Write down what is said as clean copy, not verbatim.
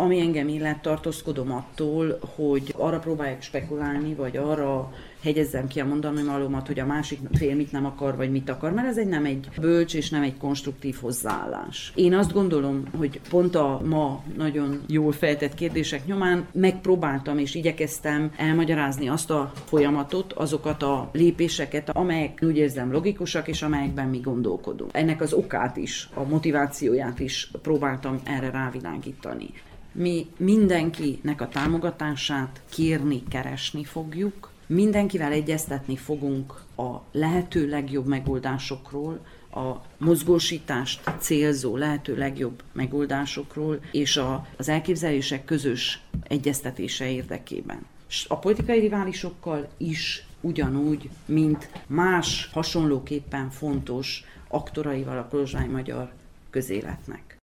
Ami engem illet, tartózkodom attól, hogy arra próbálják spekulálni, vagy arra hegyezzem ki a mondani valómat, hogy a másik fél mit nem akar, vagy mit akar, mert ez nem egy bölcs és nem egy konstruktív hozzáállás. Én azt gondolom, hogy pont a ma nagyon jól feltett kérdések nyomán megpróbáltam és igyekeztem elmagyarázni azt a folyamatot, azokat a lépéseket, amelyek úgy érzem logikusak, és amelyekben mi gondolkodunk. Ennek az okát is, a motivációját is próbáltam erre rávilágítani. Mi mindenkinek a támogatását kérni, keresni fogjuk, mindenkivel egyeztetni fogunk a lehető legjobb megoldásokról, a mozgósítást célzó lehető legjobb megoldásokról, és az elképzelések közös egyeztetése érdekében. A politikai riválisokkal is ugyanúgy, mint más hasonlóképpen fontos aktoraival a kolozsvái magyar közéletnek.